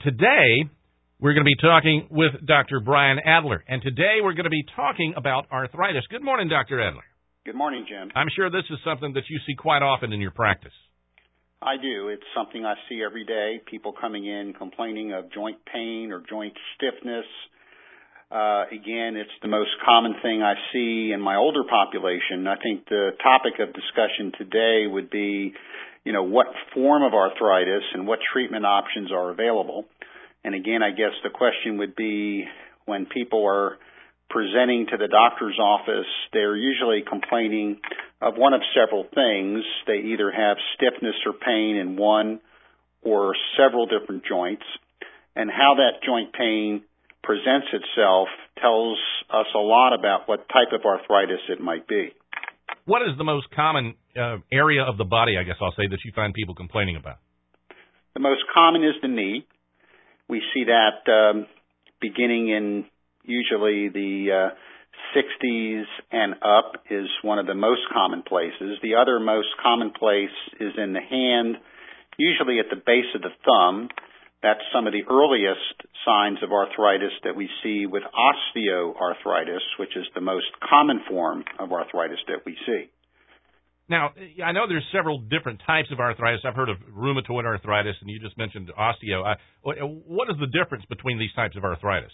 today we're going to be talking with Dr. Brian Adler. And today we're going to be talking about arthritis. Good morning, Dr. Adler. Good morning, Jim. I'm sure this is something that you see quite often in your practice. I do. It's something I see every day. People coming in complaining of joint pain or joint stiffness. Again, it's the most common thing I see in my older population. I think the topic of discussion today would be, what form of arthritis and what treatment options are available. And again, I guess the question would be, when people are presenting to the doctor's office, they're usually complaining of one of several things. They either have stiffness or pain in one or several different joints, and how that joint pain presents itself tells us a lot about what type of arthritis it might be. What is the most common area of the body, I guess I'll say, that you find people complaining about? The most common is the knee. We see that beginning in usually the 60s and up is one of the most common places. The other most common place is in the hand, usually at the base of the thumb. That's some of the earliest signs of arthritis that we see with osteoarthritis, which is the most common form of arthritis that we see. Now, I know there's several different types of arthritis. I've heard of rheumatoid arthritis, and you just mentioned osteo. What is the difference between these types of arthritis?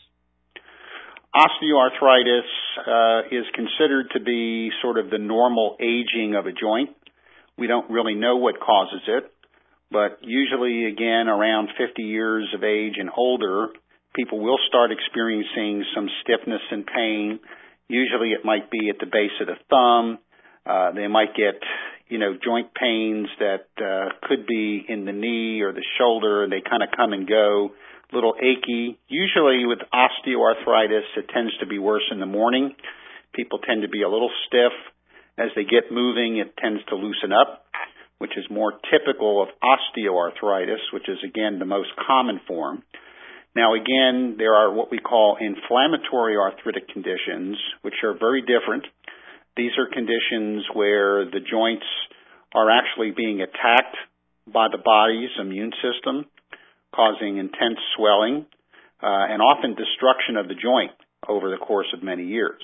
Osteoarthritis is considered to be sort of the normal aging of a joint. We don't really know what causes it. But usually, again, around 50 years of age and older, people will start experiencing some stiffness and pain. Usually it might be at the base of the thumb. They might get, joint pains that could be in the knee or the shoulder. They kind of come and go, a little achy. Usually with osteoarthritis, it tends to be worse in the morning. People tend to be a little stiff. As they get moving, it tends to loosen up, which is more typical of osteoarthritis, which is, again, the most common form. Now, again, there are what we call inflammatory arthritic conditions, which are very different. These are conditions where the joints are actually being attacked by the body's immune system, causing intense swelling and often destruction of the joint over the course of many years.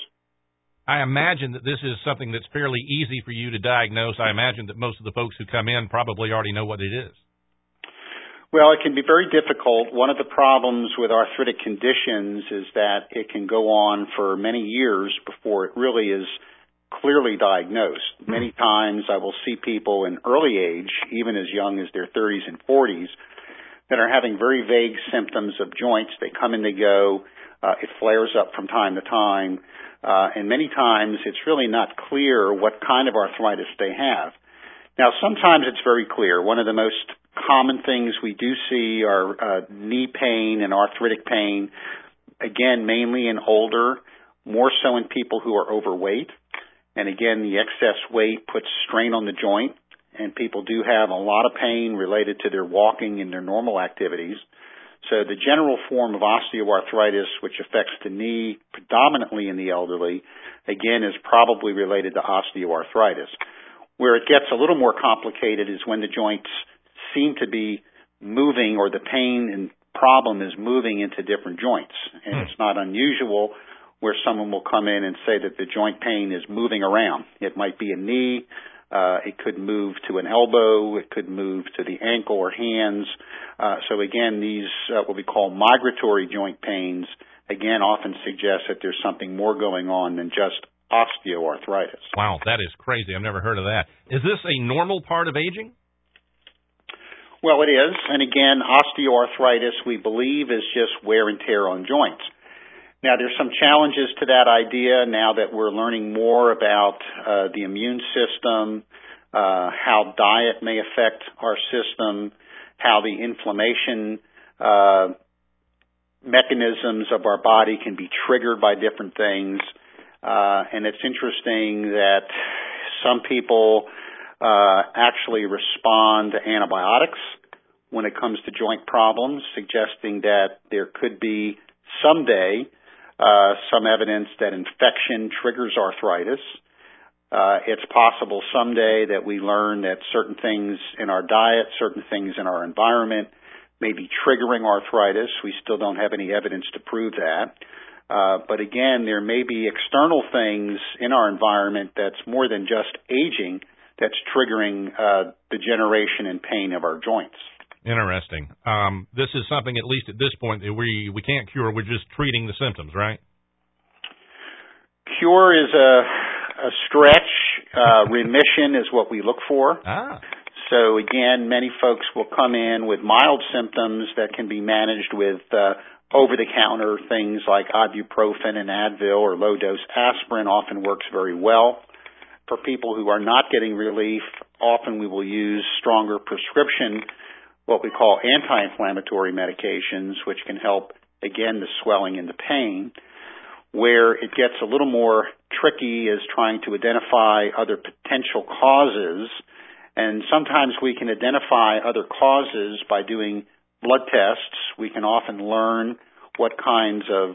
I imagine that this is something that's fairly easy for you to diagnose. I imagine that most of the folks who come in probably already know what it is. Well, it can be very difficult. One of the problems with arthritic conditions is that it can go on for many years before it really is clearly diagnosed. Many times I will see people in early age, even as young as their 30s and 40s, that are having very vague symptoms of joints. They come and they go. It flares up from time to time. And many times it's really not clear what kind of arthritis they have. Now, sometimes it's very clear. One of the most common things we do see are knee pain and arthritic pain, again, mainly in older, more so in people who are overweight. And again, the excess weight puts strain on the joint, and people do have a lot of pain related to their walking and their normal activities. So the general form of osteoarthritis, which affects the knee predominantly in the elderly, again, is probably related to osteoarthritis. Where it gets a little more complicated is when the joints seem to be moving, or the pain and problem is moving into different joints. And it's not unusual where someone will come in and say that the joint pain is moving around. It might be a knee. It could move to an elbow. It could move to the ankle or hands. So again, these what we call migratory joint pains, again, often suggest that there's something more going on than just osteoarthritis. Wow, that is crazy. I've never heard of that. Is this a normal part of aging? Well, it is. And again, osteoarthritis, we believe, is just wear and tear on joints. Now, there's some challenges to that idea now that we're learning more about the immune system, how diet may affect our system, how the inflammation mechanisms of our body can be triggered by different things. And it's interesting that some people actually respond to antibiotics when it comes to joint problems, suggesting that there could be someday some evidence that infection triggers arthritis. It's possible someday that we learn that certain things in our diet, certain things in our environment may be triggering arthritis. We still don't have any evidence to prove that. But again, there may be external things in our environment that's more than just aging that's triggering degeneration and pain of our joints. Interesting. This is something, at least at this point, that we can't cure. We're just treating the symptoms, right? Cure is a stretch. Remission is what we look for. So again, many folks will come in with mild symptoms that can be managed with over-the-counter things like ibuprofen and Advil or low-dose aspirin often works very well. For people who are not getting relief, often we will use stronger prescription, what we call anti-inflammatory medications, which can help, again, the swelling and the pain. Where it gets a little more tricky is trying to identify other potential causes, and sometimes we can identify other causes by doing blood tests. We can often learn what kinds of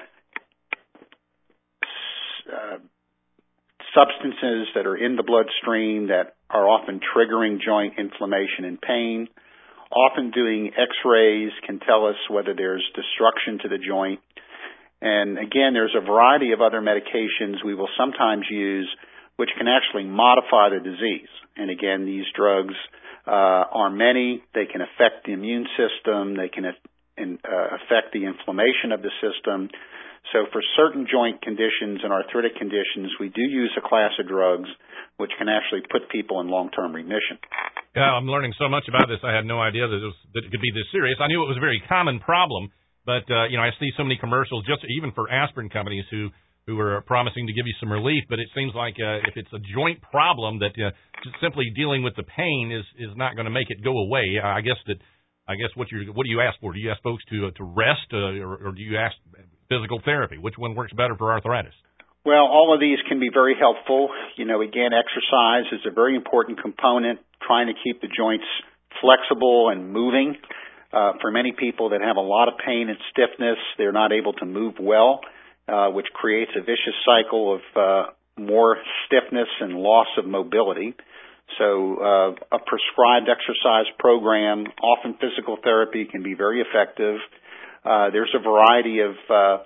substances that are in the bloodstream that are often triggering joint inflammation and pain. Often doing x-rays can tell us whether there's destruction to the joint. And again, there's a variety of other medications we will sometimes use which can actually modify the disease. And again, these drugs are many. They can affect the immune system. They can affect the inflammation of the system. So for certain joint conditions and arthritic conditions, we do use a class of drugs which can actually put people in long-term remission. Yeah, I'm learning so much about this. I had no idea that it could be this serious. I knew it was a very common problem, but I see so many commercials, just even for aspirin companies who are promising to give you some relief. But it seems like if it's a joint problem, that just simply dealing with the pain is not going to make it go away. I guess what do you ask for? Do you ask folks to rest, or do you ask physical therapy? Which one works better for arthritis? Well, all of these can be very helpful. Again, exercise is a very important component, trying to keep the joints flexible and moving. For many people that have a lot of pain and stiffness, they're not able to move well, which creates a vicious cycle of more stiffness and loss of mobility. So a prescribed exercise program, often physical therapy, can be very effective. There's a variety of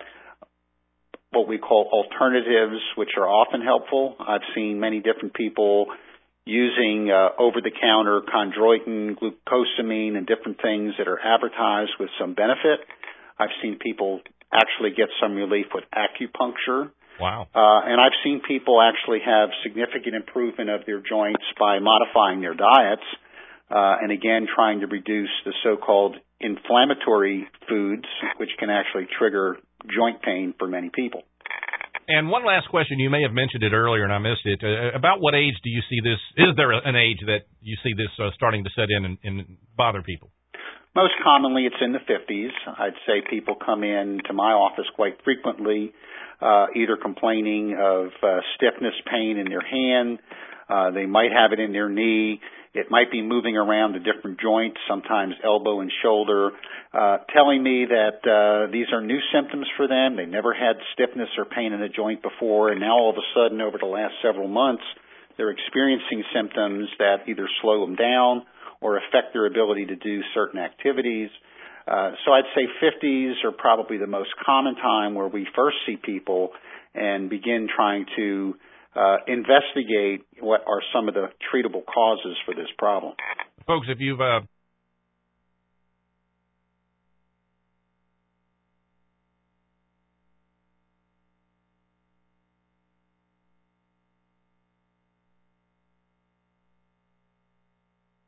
what we call alternatives, which are often helpful. I've seen many different people using over-the-counter chondroitin, glucosamine, and different things that are advertised with some benefit. I've seen people actually get some relief with acupuncture. Wow. And I've seen people actually have significant improvement of their joints by modifying their diets, and again, trying to reduce the so-called inflammatory foods, which can actually trigger joint pain for many people. And one last question, you may have mentioned it earlier and I missed it. About what age do you see this? Is there an age that you see this starting to set in and bother people? Most commonly, it's in the 50s. I'd say people come in to my office quite frequently, either complaining of stiffness, pain in their hand. They might have it in their knee. It might be moving around the different joints, sometimes elbow and shoulder, telling me that these are new symptoms for them. They never had stiffness or pain in a joint before, and now all of a sudden, over the last several months, they're experiencing symptoms that either slow them down or affect their ability to do certain activities. So I'd say 50s are probably the most common time where we first see people and begin trying to investigate what are some of the treatable causes for this problem. Folks, if you've